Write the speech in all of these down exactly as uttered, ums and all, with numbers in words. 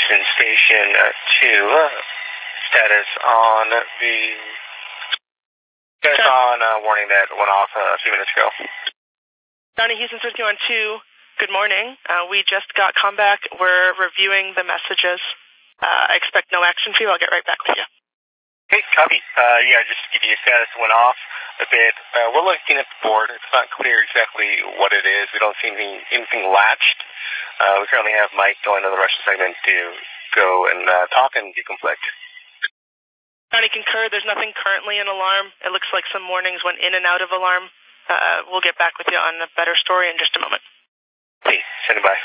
Houston Station uh, two, uh, status on the status on uh, warning that went off uh, a few minutes ago. Johnny, Houston with you on two. Good morning. Uh, we just got comeback. We're reviewing the messages. Uh, I expect no action for you. I'll get right back with you. Hey, copy. Uh, yeah, just to give you a status, went off a bit. Uh, we're looking at the board. It's not clear exactly what it is. We don't see anything, anything latched. Uh, we currently have Mike going to the Russian segment to go and uh, talk and deconflict. Johnny, concur. There's nothing currently in alarm. It looks like some mornings went in and out of alarm. Uh, we'll get back with you on a better story in just a moment. Please, send it by.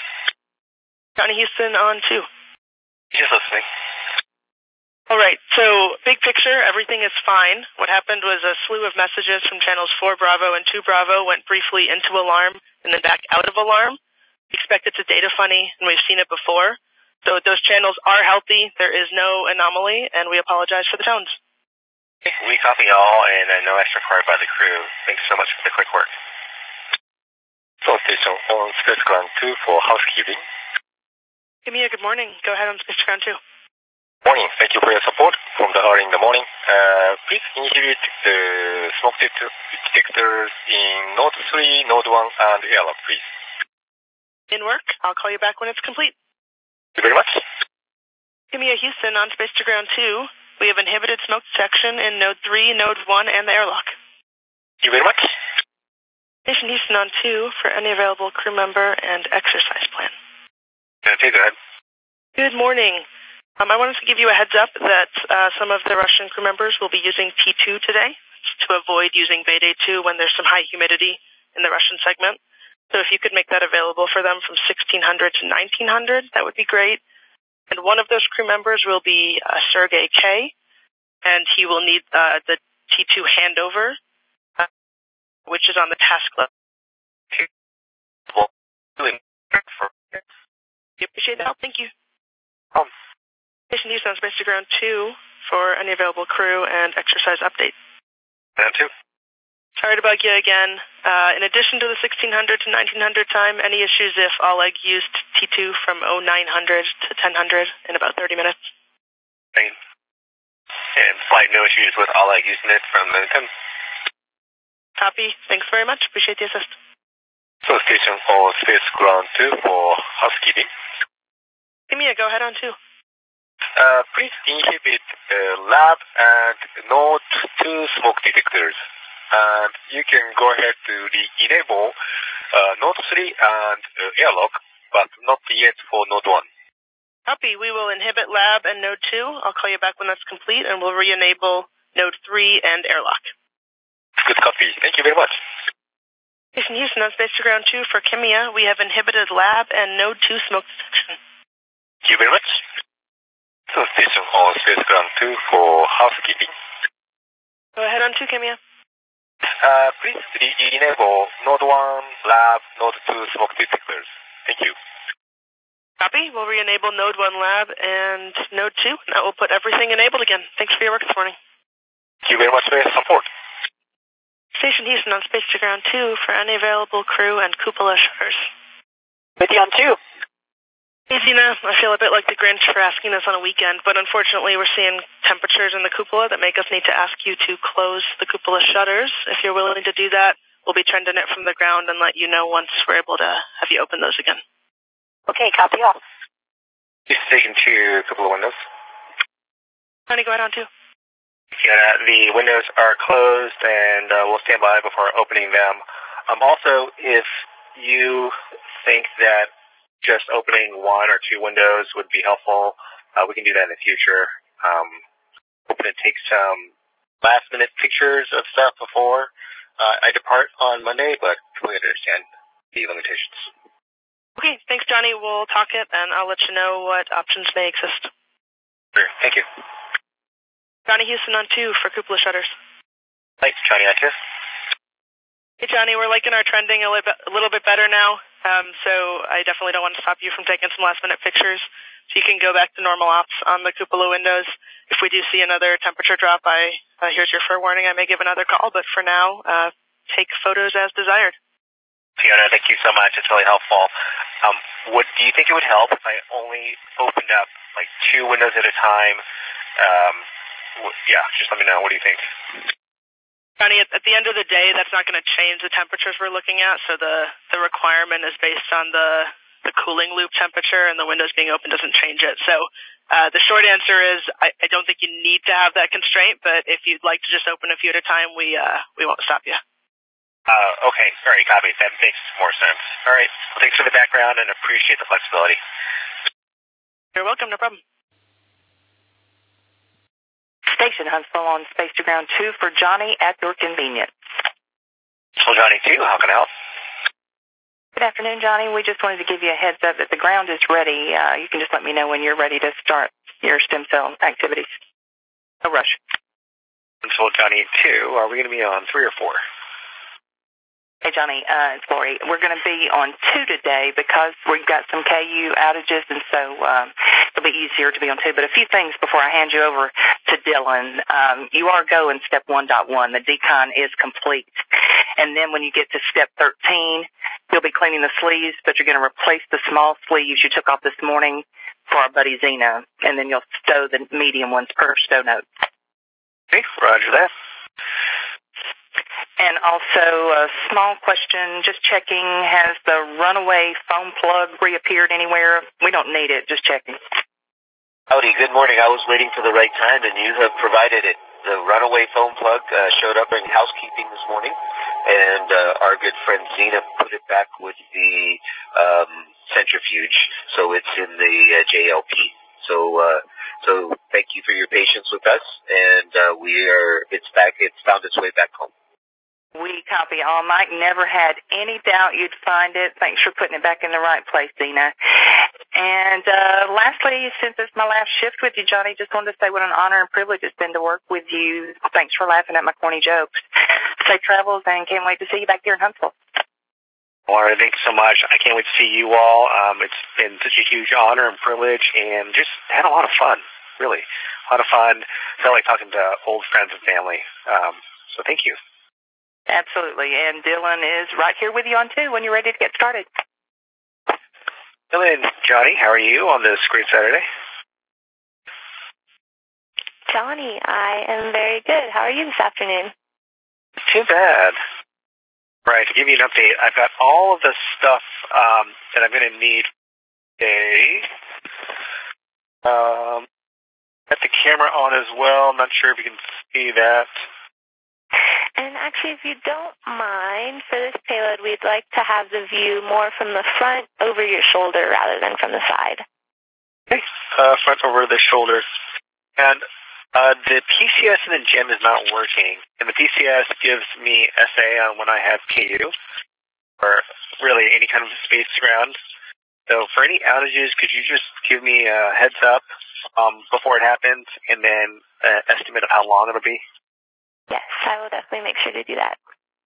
Johnny Houston on two. Just listening. All right, so big picture, everything is fine. What happened was a slew of messages from channels four Bravo and two Bravo went briefly into alarm and then back out of alarm. We expect it's a data funny, and we've seen it before. So those channels are healthy. There is no anomaly, and we apologize for the tones. We copy all, and uh, no extra required by the crew. Thanks so much for the quick work. Seoul Station on Space Ground two for housekeeping. Kimiya, good morning. Go ahead on Space Ground two. Morning. Thank you for your support from the early in the morning. Uh, please inhibit the smoke detectors in Node three, Node one, and airlock, please. In work. I'll call you back when it's complete. Thank you very much. Kimiya Houston on Space to Ground two. We have inhibited smoke detection in Node three, Node one, and the airlock. Thank you very much. Station Houston on two for any available crew member and exercise plan. Okay, go ahead. Good morning. Um, I wanted to give you a heads up that uh, some of the Russian crew members will be using T two today to avoid using Vade two when there's some high humidity in the Russian segment. So if you could make that available for them from sixteen hundred to nineteen hundred, that would be great. And one of those crew members will be uh, Sergey K, and he will need uh, the T two handover, uh, which is on the task list. We appreciate the help. Thank you. Um. Station Houston on Space to Ground two for any available crew and exercise update. Ground two. Sorry to bug you again. Uh, in addition to the sixteen hundred to nineteen hundred time, any issues if Oleg used T two from oh nine hundred to ten hundred in about thirty minutes? Right. And flight no issues with Oleg using it from the ten. Copy. Thanks very much. Appreciate the assist. Seoul Station for Space Ground two for housekeeping. Kimiya, go ahead on two. Uh, please inhibit uh, lab and Node two smoke detectors. And you can go ahead to re-enable uh, Node three and uh, airlock, but not yet for Node one. Copy. We will inhibit lab and Node two. I'll call you back when that's complete, and we'll re-enable Node three and airlock. Good copy. Thank you very much. Station Houston on Space to Ground two for Kimiya. We have inhibited lab and Node two smoke detection. Thank you very much. Seoul Station on Space Ground two for housekeeping. Go ahead on two, Kimiya. Uh, please re-enable Node one, lab, Node two smoke detectors. Thank you. Copy. We'll re-enable Node one lab and Node two, and that will put everything enabled again. Thanks for your work this morning. Thank you very much for your support. Station Houston on Space to Ground two for any available crew and cupola shutters. With you on two. Hey, Zena, I feel a bit like the Grinch for asking this on a weekend, but unfortunately we're seeing temperatures in the cupola that make us need to ask you to close the cupola shutters. If you're willing to do that, we'll be trending it from the ground and let you know once we're able to have you open those again. Okay, copy all. Station two, cupola windows. Honey, go ahead on two. Yeah, the windows are closed, and uh, we'll stand by before opening them. Um, also, if you think that just opening one or two windows would be helpful, uh, we can do that in the future. Um, hoping to take some last-minute pictures of stuff before uh, I depart on Monday, but completely understand the limitations. Okay, thanks, Johnny. We'll talk it, and I'll let you know what options may exist. Sure, thank you. Johnny Houston on two for cupola shutters. Thanks, Johnny on two. Hey, Johnny, we're liking our trending a little bit, a little bit better now, um, so I definitely don't want to stop you from taking some last-minute pictures. So you can go back to normal ops on the cupola windows. If we do see another temperature drop, I uh, here's your fair warning. I may give another call, but for now, uh, take photos as desired. Fiona, thank you so much. It's really helpful. Um, what do you think it would help if I only opened up like two windows at a time? Um, w- yeah, just let me know. What do you think? Johnny, at, at the end of the day, that's not going to change the temperatures we're looking at, so the, the requirement is based on the, the cooling loop temperature, and the windows being open doesn't change it. So uh, the short answer is I, I don't think you need to have that constraint, but if you'd like to just open a few at a time, we uh, we won't stop you. Uh, okay, all right, copy. That makes more sense. All right, well, thanks for the background and appreciate the flexibility. You're welcome, no problem. Station Huntsville on Space to Ground two for Johnny at your convenience. So Johnny two, how can I help? Good afternoon, Johnny. We just wanted to give you a heads up that the ground is ready. Uh, you can just let me know when you're ready to start your stem cell activities. No rush. So Johnny two, are we going to be on three or four? Hey, Johnny, uh, it's Lori. We're going to be on two today because we've got some K U outages, and so um, it'll be easier to be on two. But a few things before I hand you over to Dylan. Um, you are go in step one point one. The decon is complete. And then when you get to step thirteen, you'll be cleaning the sleeves, but you're going to replace the small sleeves you took off this morning for our buddy Zena, and then you'll stow the medium ones per stow note. Okay, roger that. And also a small question, just checking, has the runaway foam plug reappeared anywhere? We don't need it, just checking. Howdy, good morning. I was waiting for the right time, and you have provided it. The runaway foam plug uh, showed up in housekeeping this morning, and uh, our good friend Zena put it back with the um, centrifuge, so it's in the uh, J L P. So, uh, so thank you for your patience with us, and uh, we are. It's back. It's found its way back home. We copy all. Mike never had any doubt you'd find it. Thanks for putting it back in the right place, Zena. And uh, lastly, since it's my last shift with you, Johnny, just wanted to say what an honor and privilege it's been to work with you. Thanks for laughing at my corny jokes. Safe travels, and can't wait to see you back here in Huntsville. Laura, thanks so much. I can't wait to see you all. Um, it's been such a huge honor and privilege, and just had a lot of fun, really. A lot of fun. Felt like talking to old friends and family. Um, so thank you. Absolutely. And Dylan is right here with you on two when you're ready to get started. Dylan, Johnny, how are you on this great Saturday? Johnny, I am very good. How are you this afternoon? Too bad. Right, to give you an update, I've got all of the stuff um, that I'm going to need today. Um, got the camera on as well. I'm not sure if you can see that. And actually, if you don't mind, for this payload, we'd like to have the view more from the front over your shoulder rather than from the side. Okay, uh, front over the shoulder. And uh, the P C S in the gem is not working. And the P C S gives me S A on when I have K U, or really any kind of space ground. So for any outages, could you just give me a heads up um, before it happens, and then an estimate of how long it'll be? Yes, I will definitely make sure to do that.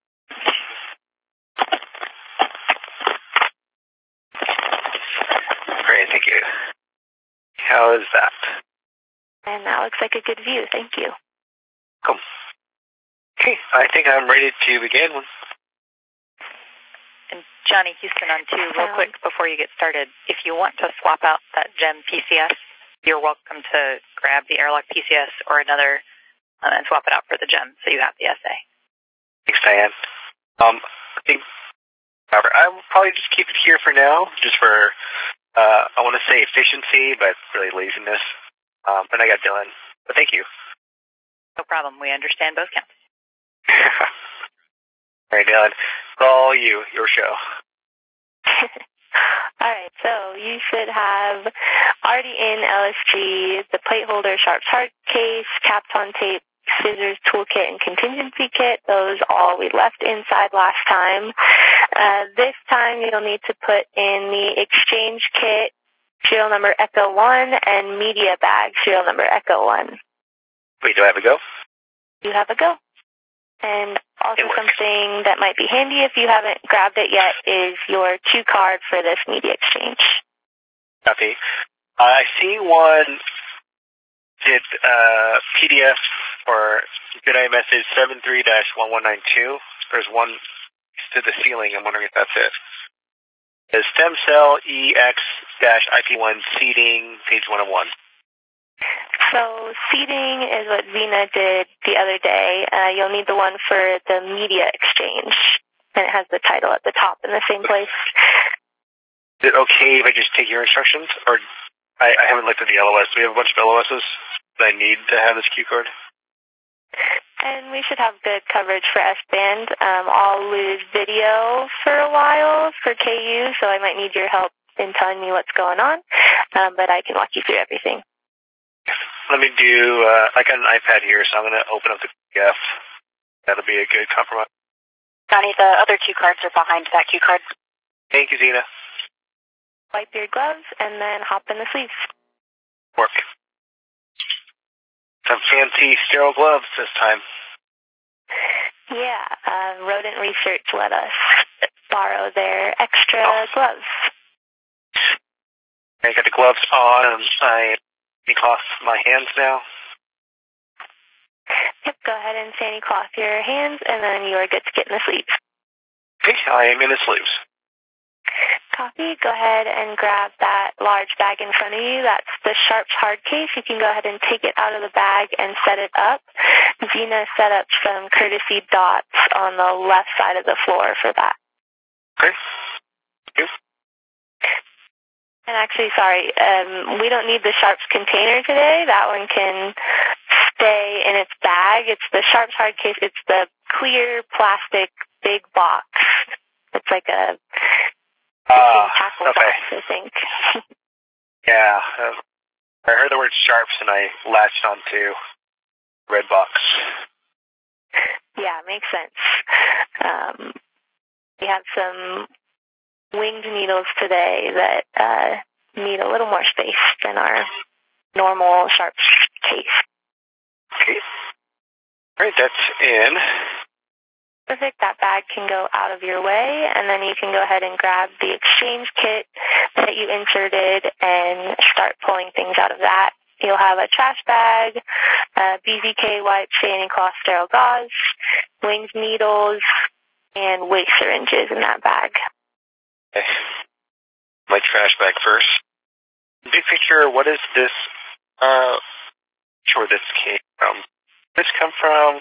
Great, thank you. How is that? And that looks like a good view. Thank you. Cool. Okay, I think I'm ready to begin. And Johnny Houston on two, real Um, quick before you get started. If you want to swap out that GEM P C S, you're welcome to grab the Airlock P C S or another uh, and swap it out for the GEM so you have the S A. Thanks, Diane. Um, I think I will probably just keep it here for now, just for, uh, I want to say efficiency, but really laziness. Um, and I got Dylan. But thank you. No problem. We understand both counts. All right, Dylan. It's all you, your show. All right, so you should have already in L S G the plate holder, Sharp's hard case, caps on tape, scissors, toolkit, and contingency kit. Those all we left inside last time. Uh, this time you'll need to put in the exchange kit, serial number Echo one, and media bag, serial number Echo one. Wait, do I have a go? You have a go. And also something that might be handy if you haven't grabbed it yet is your cue card for this media exchange. Copy. Uh, I see one did uh, P D F for Good iMessage seven three dash one one nine two. There's one to the ceiling. I'm wondering if that's it. The stem cell E X I P one seeding, page one oh one. So seeding is what Zena did the other day. Uh, you'll need the one for the media exchange, and it has the title at the top in the same place. Is it okay if I just take your instructions? Or I, I haven't looked at the L O S. Do we have a bunch of L O Ss that I need to have this cue card? And we should have good coverage for S-band. Um, I'll lose video for a while for K U, so I might need your help in telling me what's going on, um, but I can walk you through everything. Let me do, uh, I got an iPad here, so I'm going to open up the P D F. That'll be a good compromise. Johnny, the other cue cards are behind that cue card. Thank you, Zena. Wipe your gloves and then hop in the sleeves. Work. Some fancy sterile gloves this time. Yeah, uh, Rodent Research let us borrow their extra oh. gloves. I got the gloves on, and I cloth my hands now. Yep, go ahead and sandy cloth your hands, and then you are good to get in the sleeves. Okay, I am in the sleeves. Copy. Go ahead and grab that large bag in front of you. That's the Sharps hard case. You can go ahead and take it out of the bag and set it up. Zena set up some courtesy dots on the left side of the floor for that. Okay. Thank you. And actually, sorry, um, we don't need the Sharps container today. That one can stay in its bag. It's the Sharps hard case. It's the clear plastic big box. It's like a uh, tackle okay. box, I think. Yeah. Uh, I heard the word Sharps and I latched onto red box. Yeah, makes sense. Um, we have some winged needles today that uh, need a little more space than our normal Sharps case. Okay. All right, that's in. Perfect. That bag can go out of your way, and then you can go ahead and grab the exchange kit that you inserted and start pulling things out of that. You'll have a trash bag, a B Z K wipe, sandy cloth, sterile gauze, winged needles, and waste syringes in that bag. Okay. My trash bag first. Big picture, what is this? Uh, sure, this came from. This come from?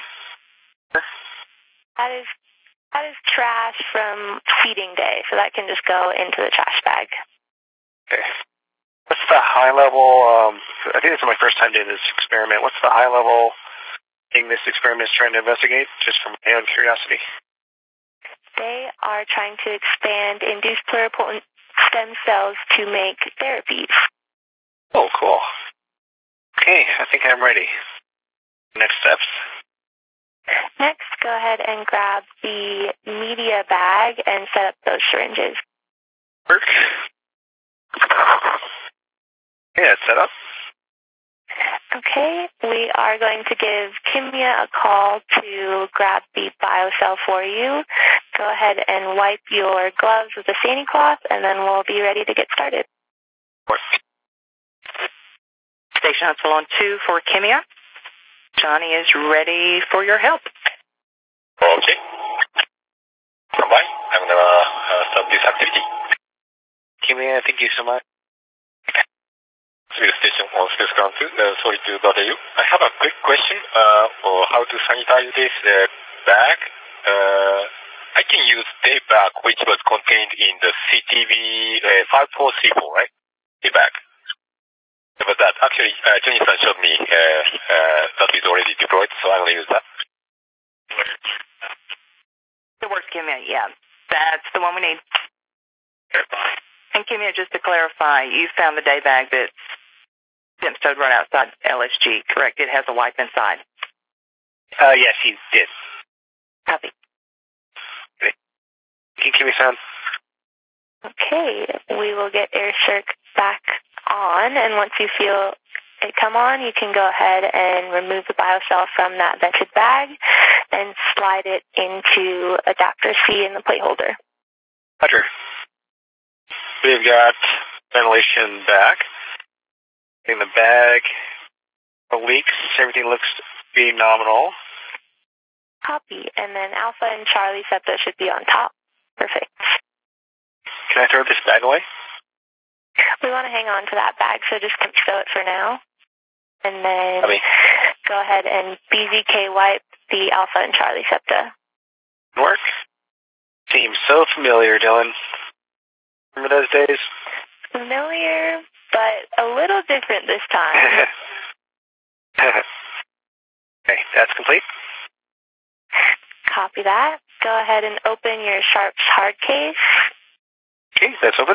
That is that is trash from feeding day, so that can just go into the trash bag. Okay. What's the high level? Um, I think this is my first time doing this experiment. What's the high level thing this experiment is trying to investigate? Just from my own curiosity. They are trying to expand induced pluripotent stem cells to make therapies. Oh, cool. Okay, I think I'm ready. Next steps. Next, go ahead and grab the media bag and set up those syringes. Work. Yeah, it's set up. Okay, we are going to give Kimia a call to grab the BioCell for you. Go ahead and wipe your gloves with a sandy cloth, and then we'll be ready to get started. Work. Station Hustle on two for Kimia. Johnny is ready for your help. Okay. Stand by. I'm going to uh, start this activity. Kimia, thank you so much. Civil station on space ground two. Uh, sorry to bother you. I have a quick question uh, for how to sanitize this uh, bag. Uh, I can use day bag which was contained in the C T V uh, five four three four, right? Day bag. But that actually, uh, Johnny-san showed me uh, uh, that is already deployed, so I'm going to use that. It works, Kimia. Yeah, that's the one we need. And Kimia, just to clarify, you found the day bag that's stowed right outside L S G, correct? It has a wipe inside. Uh, yes, he did. Copy. Okay. Can you give me some? Okay, we will get AirCirc back on, and once you feel it come on, you can go ahead and remove the BioCell from that vented bag and slide it into adapter C in the plate holder. Roger. We've got ventilation back. In the bag, no leaks. Everything looks to be nominal. Copy. And then Alpha and Charlie septa should be on top. Perfect. Can I throw this bag away? We want to hang on to that bag, so just stow it for now. And then Copy. Go ahead and B Z K wipe the Alpha and Charlie SEPTA. Work? Seems so familiar, Dylan. Remember those days? Familiar, but a little different this time. Okay, that's complete. Copy that. Go ahead and open your Sharps hard case. Okay, that's open.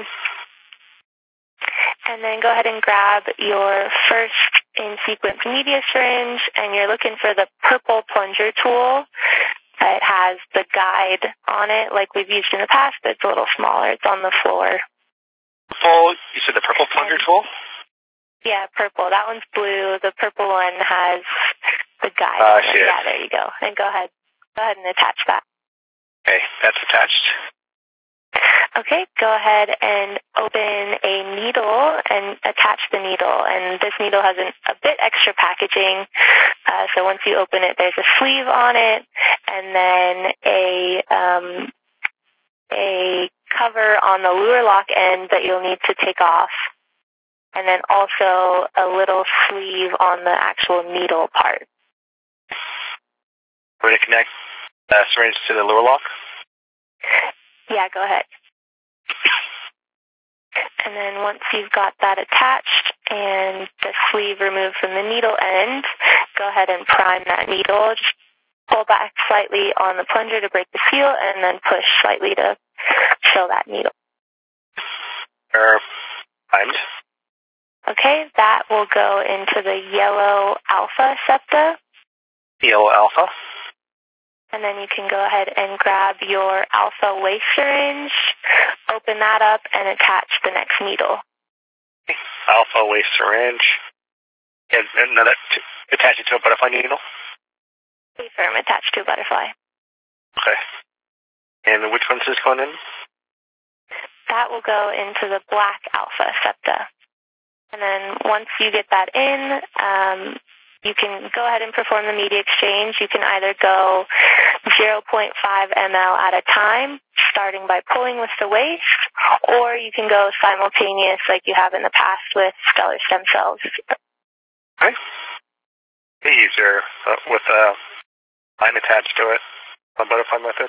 And then go ahead and grab your first in-sequence media syringe, and you're looking for the purple plunger tool. It has the guide on it like we've used in the past, but it's a little smaller. It's on the floor. Purple, you said the purple plunger and, tool? Yeah, purple. That one's blue. The purple one has the guide Uh, on it. Yeah, there you go. And go ahead. Go ahead and attach that. Okay, that's attached. Okay, go ahead and open a needle and attach the needle. And this needle has an, a bit extra packaging. Uh, so once you open it, there's a sleeve on it, and then a um, a cover on the lure lock end that you'll need to take off, and then also a little sleeve on the actual needle part. We're going to connect the syringe to the lure lock? Yeah, go ahead. And then once you've got that attached and the sleeve removed from the needle end, go ahead and prime that needle. Just pull back slightly on the plunger to break the seal, and then push slightly to fill that needle. Er, primed. Okay, that will go into the yellow Alpha SEPTA. Yellow Alpha. And then you can go ahead and grab your Alpha waste syringe, open that up, and attach the next needle. Alpha waste syringe. And, and then attach it to a butterfly needle? Confirm attached to a butterfly. Okay. And which one's this going in? That will go into the black Alpha SEPTA. And then once you get that in, um, you can go ahead and perform the media exchange. You can either go zero point five milliliters at a time, starting by pulling with the waste, or you can go simultaneous like you have in the past with stellar stem cells. Okay. Easier uh, with a line attached to it, a butterfly method.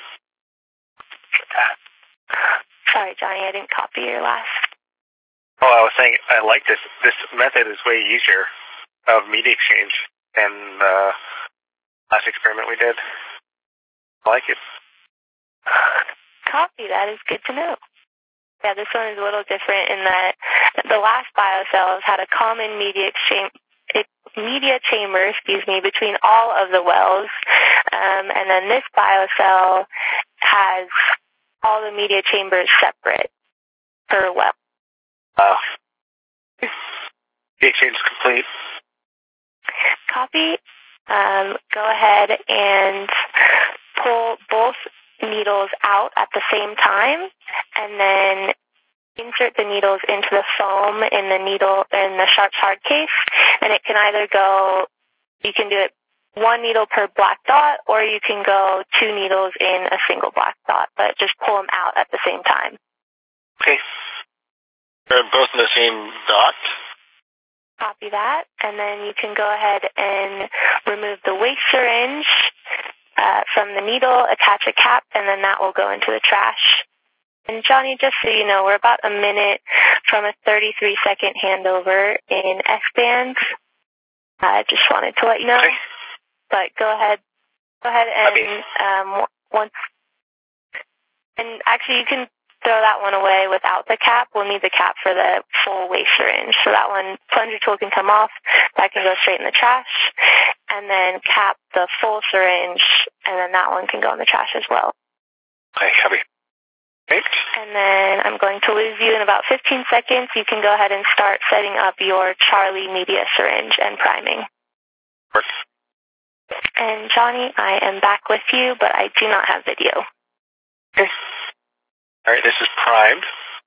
Sorry, Johnny, I didn't copy your last. Oh, I was saying I like this. This method is way easier of media exchange than the last experiment we did. I like it. Copy, that is good to know. Yeah, this one is a little different in that the last biocells had a common media exchange, it, media chamber, excuse me, between all of the wells, um, and then this biocell has all the media chambers separate per well. Wow. The exchange is complete. Copy. Um, go ahead and pull both needles out at the same time, and then insert the needles into the foam in the needle in the Sharps hard case. And it can either go, you can do it one needle per black dot, or you can go two needles in a single black dot, but just pull them out at the same time. Okay. They're both in the same dot? Copy that, and then you can go ahead and remove the waste syringe uh, from the needle, attach a cap, and then that will go into the trash. And Johnny, just so you know, we're about a minute from a thirty-three second handover in S-band. I uh, just wanted to let you know. Okay. But go ahead, go ahead and um, once, and actually you can throw that one away without the cap. We'll need the cap for the full waste syringe. So that one, plunger tool can come off. That can go straight in the trash. And then cap the full syringe, and then that one can go in the trash as well. Okay, copy. Okay. And then I'm going to lose you in about fifteen seconds. You can go ahead and start setting up your Charlie media syringe and priming. Work. And Johnny, I am back with you, but I do not have video. Okay. All right, this is primed.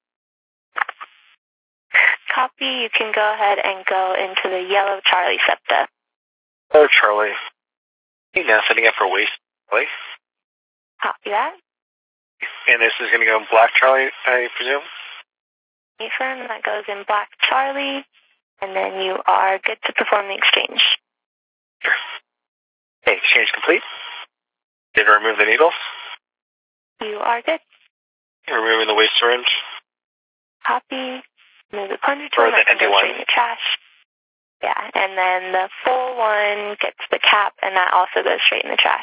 Copy. You can go ahead and go into the yellow Charlie SEPTA. Oh, Charlie. Now setting up for waste. Play. Copy that. And this is going to go in black Charlie, I presume? Affirm, that goes in black Charlie, and then you are good to perform the exchange. Sure. Okay, exchange complete. Did I remove the needles? You are good. Removing the waste syringe. Copy. Move the plunger Or tool, the that can empty go one. straight in the trash. Yeah, and then the full one gets the cap, and that also goes straight in the trash.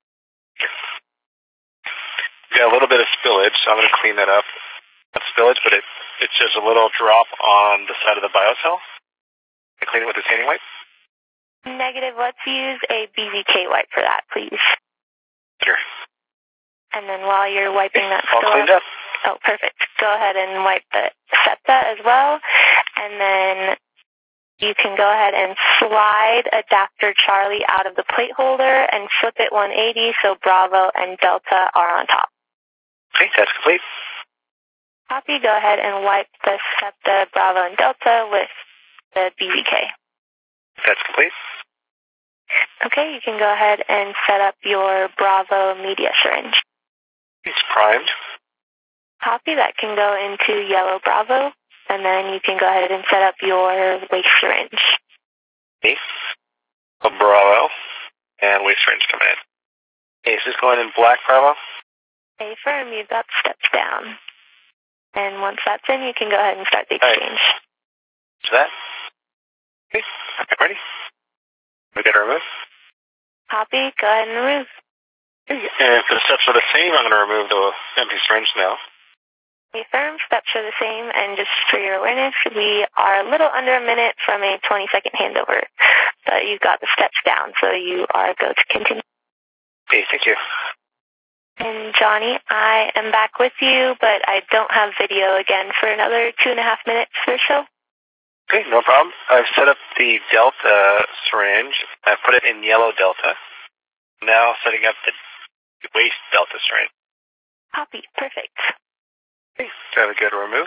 We've got a little bit of spillage, so I'm going to clean that up. Not spillage, but it, it's just a little drop on the side of the biocell. I clean it with a sanding wipe. Negative. Let's use a B V K wipe for that, please. Sure. And then while you're wiping that All spill cleaned up, up. oh, perfect. Go ahead and wipe the SEPTA as well, and then you can go ahead and slide adapter Charlie out of the plate holder and flip it one eighty so Bravo and Delta are on top. Okay, that's complete. Copy. Go ahead and wipe the SEPTA, Bravo, and Delta with the B V K. That's complete. Okay, you can go ahead and set up your Bravo media syringe. It's primed. Copy. That can go into yellow Bravo, and then you can go ahead and set up your waste syringe. Okay. A Bravo and waste syringe coming in. Okay, is this going in black Bravo? Affirm, you've got steps down. And once that's in, you can go ahead and start the exchange. Right. So that. Okay, I'm ready. We got to remove. Copy. Go ahead and remove. Okay. And if the steps are the same, I'm going to remove the empty syringe now. Affirm, steps are the same, and just for your awareness, we are a little under a minute from a twenty second handover. But you've got the steps down, so you are go to continue. Okay, thank you. And Johnny, I am back with you, but I don't have video again for another two and a half minutes or so. Okay, no problem. I've set up the Delta syringe. I've put it in yellow Delta. Now setting up the waste Delta syringe. Copy. Perfect. Okay, so have a good remove.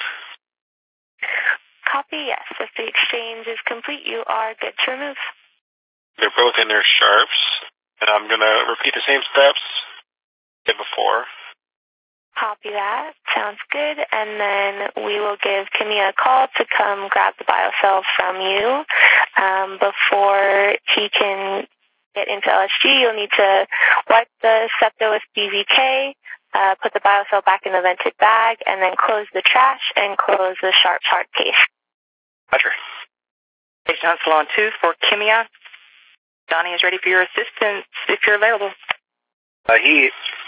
Copy, yes. If the exchange is complete, you are good to remove. They're both in their sharps, and I'm going to repeat the same steps did before. Copy that. Sounds good. And then we will give Kimia a call to come grab the biocell from you. Um, before he can get into L S G, you'll need to wipe the SEPTA with B V K, uh, put the biocell back in the vented bag, and then close the trash and close the Sharps hard case. Roger. Station Salon two for Kimia. Donnie is ready for your assistance if you're available. Uh, he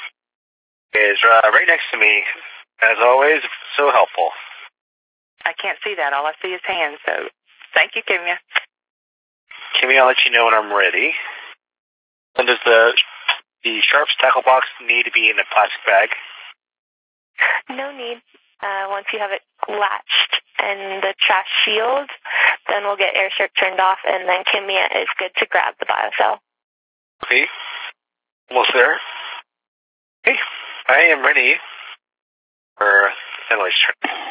is uh, right next to me, as always, so helpful. I can't see that. All I see is hands, so thank you, Kimia. Kimmy, I'll let you know when I'm ready. And does the the Sharps tackle box need to be in a plastic bag? No need. Uh, once you have it latched and the trash sealed, then we'll get air circ turned off, and then Kimia is good to grab the biocell. Okay. Almost there. Okay. I am ready for ventilation.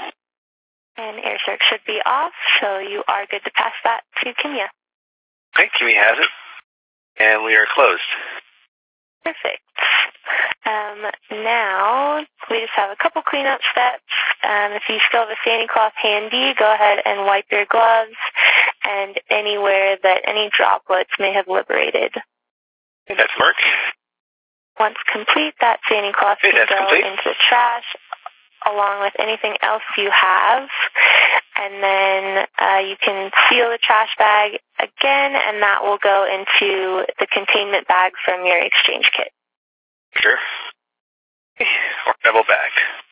And air circ should be off, so you are good to pass that to Kimia. Okay, Kimmy has it. And we are closed. Perfect. Um, now, we just have a couple cleanup steps. Um, if you still have a sanding cloth handy, go ahead and wipe your gloves and anywhere that any droplets may have liberated. Okay, that's work. Once complete, that sanding cloth Okay, can go complete. into the trash along with anything else you have. And then uh, you can seal the trash bag again, and that will go into the containment bag from your exchange kit. Sure. Okay. Or double bag.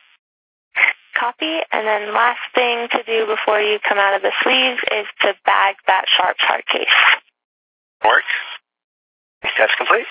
Copy. And then last thing to do before you come out of the sleeves is to bag that Sharps hard case. Work. Okay, that's complete.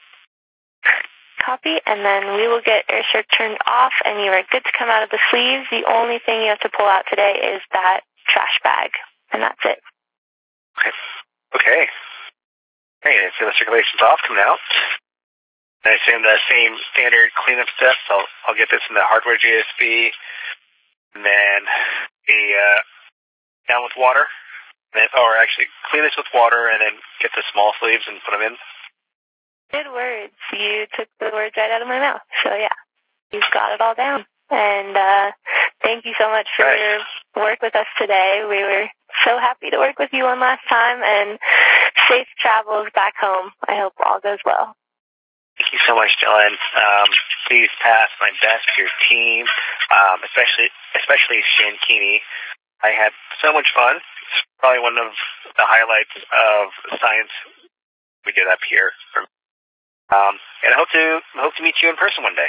Copy, and then we will get air circ turned off, and you are good to come out of the sleeves. The only thing you have to pull out today is that trash bag, and that's it. Okay. Okay. Okay, so the circulation's off, coming out. I assume the same standard cleanup steps. I'll, I'll get this in the hardware G S B, and then the uh, down with water, and then, or actually clean this with water, and then get the small sleeves and put them in. Good words. You took the words right out of my mouth, so yeah. you've got it all down. And uh, thank you so much for right. your work with us today. We were so happy to work with you one last time, and safe travels back home. I hope all goes well. Thank you so much, Dylan. Um, please pass my best to your team, um, especially especially Shane Keeney. I had so much fun. It's probably one of the highlights of science we did up here. Um, and I hope to hope to meet you in person one day.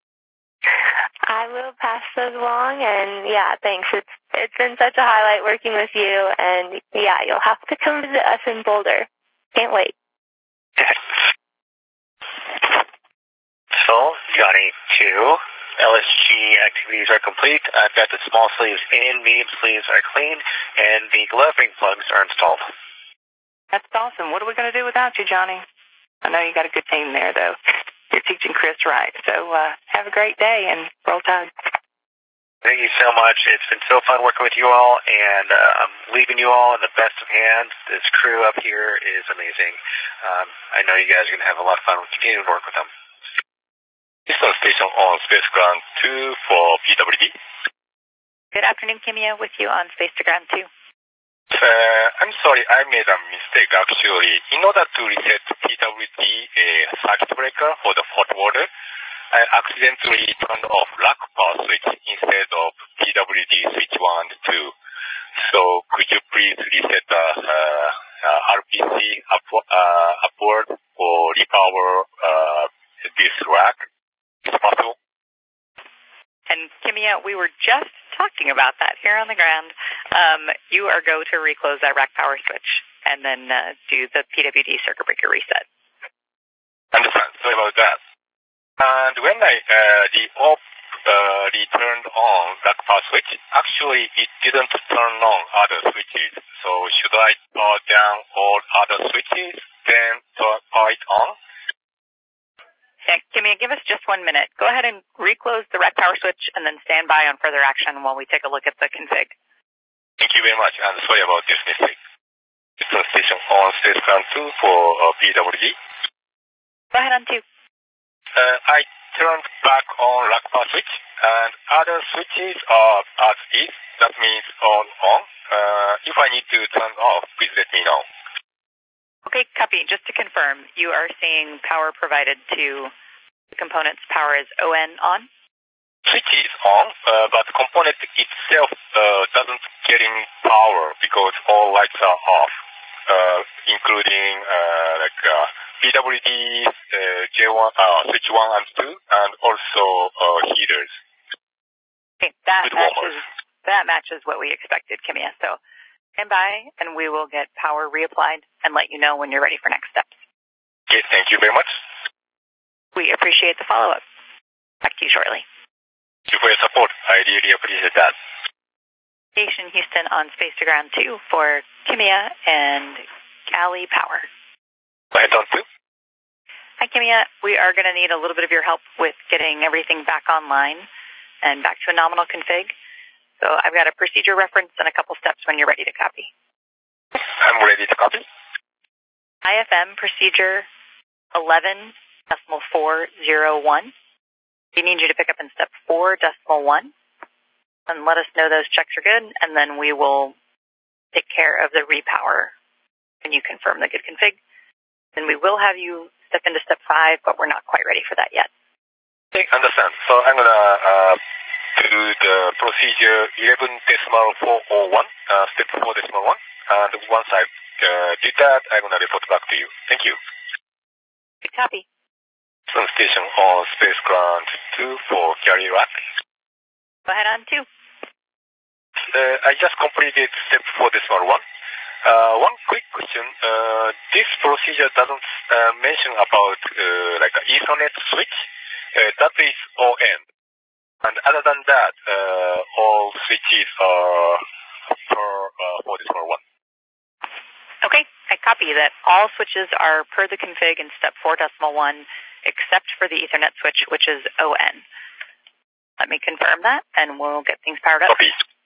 I will pass those along, and yeah, thanks. It's it's been such a highlight working with you, and yeah, you'll have to come visit us in Boulder. Can't wait. So, Johnny two, L S G activities are complete. I've got the small sleeves in, medium sleeves are clean, and the glove ring plugs are installed. That's awesome. What are we going to do without you, Johnny? I know you got a good team there, though. You're teaching Chris right. So uh, have a great day, and roll tide. Thank you so much. It's been so fun working with you all, and uh, I'm leaving you all in the best of hands. This crew up here is amazing. Um, I know you guys are going to have a lot of fun continuing to work with them. Houston Station on Space Ground two for P W D. Good afternoon, Kimiya, with you on Space to Ground two. Uh, I'm sorry, I made a mistake actually. In order to reset P W D uh, circuit breaker for the hot water, I accidentally turned off rack power switch instead of P W D switch one and two. So could you please reset the uh, uh, R P C up, uh, upward or repower uh, this rack? Is it possible? And Kimiya, we were just talking about that here on the ground. Um, you are go to reclose that rack power switch and then uh, do the P W D circuit breaker reset. Understand. Sorry about that. And when I uh, the off uh, returned on rack power switch, actually it didn't turn on other switches. So should I power down all other switches, then power it on? Yeah, Kimiya, give us just one minute. Go ahead and reclose the rack power switch and then stand by on further action while we take a look at the config. Thank you very much, and sorry about this mistake. Houston Station on Space Ground two for uh, P W D. Go ahead on two. Uh, I turned back on rack power switch, and other switches are as is. That means on on. Uh, if I need to turn off, please let me know. Okay, copy. Just to confirm, you are seeing power provided to the component's power is O N on? Switch is on, uh, but the component itself uh, doesn't getting power because all lights are off, uh, including uh, like uh, P W D, uh, J one, uh, switch one and two, and also uh, heaters. Okay, that matches, that matches what we expected, Kimiya. So stand by, and we will get power reapplied and let you know when you're ready for next steps. Okay, thank you very much. We appreciate the follow-up. Back to you shortly. Thank you for your support. I really appreciate that. Station Houston on Space to Ground two for Kimiya and Cali Power. Go ahead on two. Hi, Kimiya. We are going to need a little bit of your help with getting everything back online and back to a nominal config. So I've got a procedure reference and a couple steps when you're ready to copy. I'm ready to copy. I F M procedure eleven decimal four zero one. We need you to pick up in step four decimal one and let us know those checks are good, and then we will take care of the repower when you confirm the good config. Then we will have you step into step five, but we're not quite ready for that yet. Okay, understand. So I'm gonna uh, do the procedure eleven decimal four oh one, uh, step four decimal one, and once I uh, did that, I'm gonna report back to you. Thank you. Good copy. Sun Station on Space Ground two for Cali Rack. Go ahead on two. Uh, I just completed step four decimal one. Uh, one quick question. Uh, this procedure doesn't uh, mention about uh, like an Ethernet switch. Uh, that is O N. And other than that, uh, all switches are per uh, four decimal one. Okay, I copy that all switches are per the config in step four decimal one, except for the Ethernet switch, which is O N. Let me confirm that, and we'll get things powered up. Copy.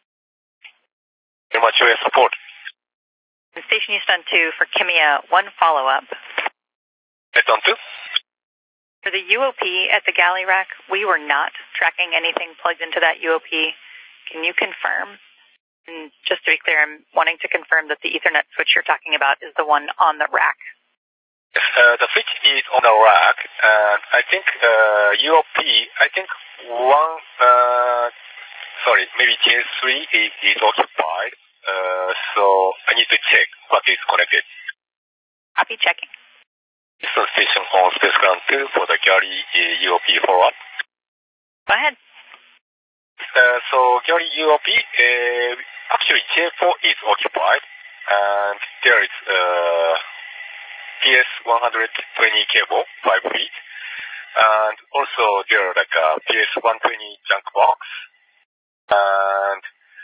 Very much for your support. And Station Houston two for Kimiya, one follow-up. Head on two. For the U O P at the galley rack, we were not tracking anything plugged into that U O P. Can you confirm? And just to be clear, I'm wanting to confirm that the Ethernet switch you're talking about is the one on the rack. Yes, uh, the switch is on the rack, and I think uh, U O P, I think one, uh, sorry, maybe J three is, is occupied, uh, so I need to check what is connected. Copy, checking. So station on Space Ground two for the Gary uh, U O P follow-up. Go ahead. Uh, so Gary U O P, uh, actually J four is occupied, and there is uh, P S one twenty cable, five feet, and also there are like a P S one twenty junk box, and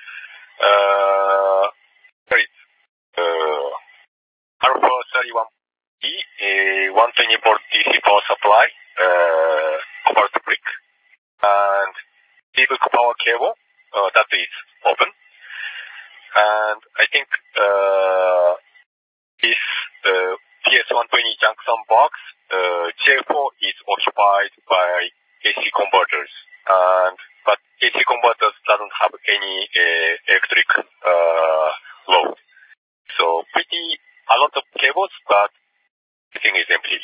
uh, there is uh, Alpha thirty-one B, a one twenty volt D C power supply, uh, cobalt brick, and D-Book power cable, uh, that is open. And I think uh, this uh, P S one twenty junction box, uh, J four is occupied by A C converters, and but A C converters doesn't have any uh, electric uh, load. So pretty a lot of cables, but everything is empty.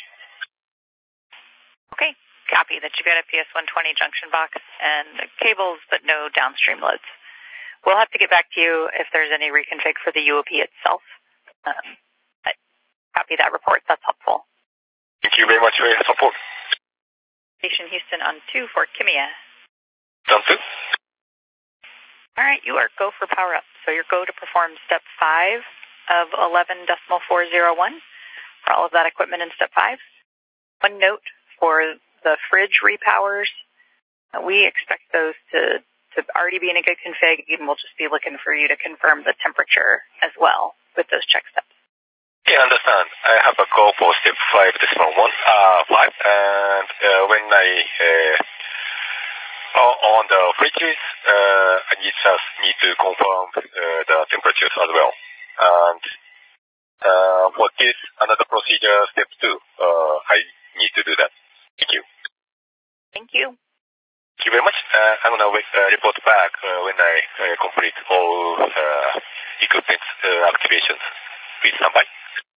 Okay, copy that you've got a P S one twenty junction box and cables, but no downstream loads. We'll have to get back to you if there's any reconfig for the U O P itself. Um, but copy that report. That's helpful. Thank you very much for your support. Station Houston on two for Kimia. Done two. All right, you are go for power up. So you're go to perform step five of eleven decimal four zero one for all of that equipment in step five. One note for the fridge repowers, we expect those to to already be in a good config, and we'll just be looking for you to confirm the temperature as well with those check steps. Yeah, I understand. I have a go for step five decimal one, uh, five, and uh, when I uh, on the fridges, uh, I need just need to confirm uh, the temperatures as well. And uh, for this another procedure, step two, uh, I need to do that. Thank you. Thank you. Thank you very much. Uh, I'm going to uh, report back uh, when I uh, complete all uh, equipment uh, activations. Please stand by.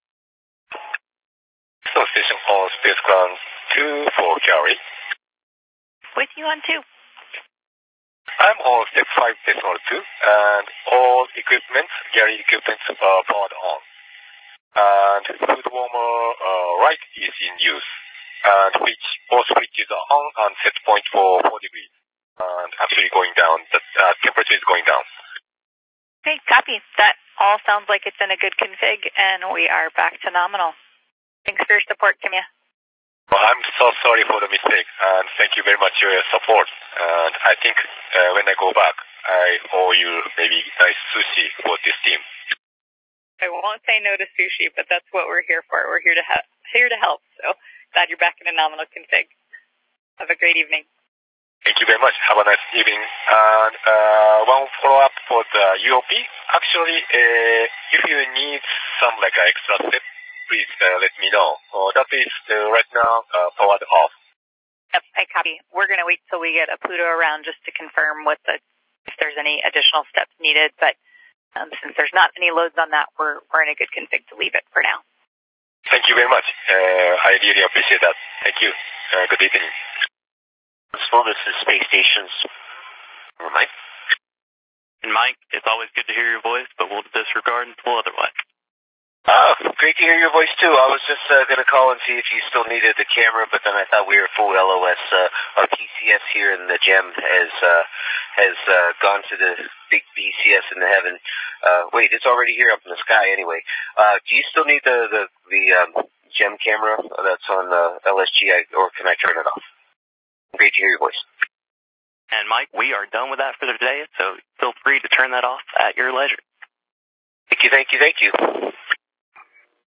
So station on Space Ground two for Gary. With you on two. I'm on step five decimal two, and all equipment, Gary equipment, are powered on. And food warmer uh, right is in use. And which both switches are on and set point for four degrees. And actually going down, the uh, temperature is going down. Okay, copy. That all sounds like it's in a good config, and we are back to nominal. Thanks for your support, Kimia. Well, I'm so sorry for the mistake, and thank you very much for your support. And I think uh, when I go back, I owe you maybe nice sushi for this team. I won't say no to sushi, but that's what we're here for. We're here to ha- here to help. So glad you're back in a nominal config. Have a great evening. Thank you very much. Have a nice evening. And uh, one follow-up for the U O P. Actually, uh, if you need some like uh, extra step, please uh, let me know. Uh, that is uh, right now uh, powered off. Yep, I copy. We're going to wait till we get a Pluto around just to confirm what the if there's any additional steps needed. But um, since there's not any loads on that, we're we're in a good config to leave it for now. Thank you very much. Uh, I really appreciate that. Thank you. Uh, good evening. Well, this is Space Station's Mike. And Mike, it's always good to hear your voice, but we'll disregard until otherwise. Oh, great to hear your voice too. I was just uh, going to call and see if you still needed the camera, but then I thought we were full L O S. Uh, our P C S here in the GEM has uh, has uh, gone to the big B C S in the heaven. Uh, wait, it's already here up in the sky anyway. Uh, do you still need the the, the um, GEM camera that's on the L S G, I, or can I turn it off? Great to hear your voice. And Mike, we are done with that for the day, so feel free to turn that off at your leisure. Thank you, thank you, thank you.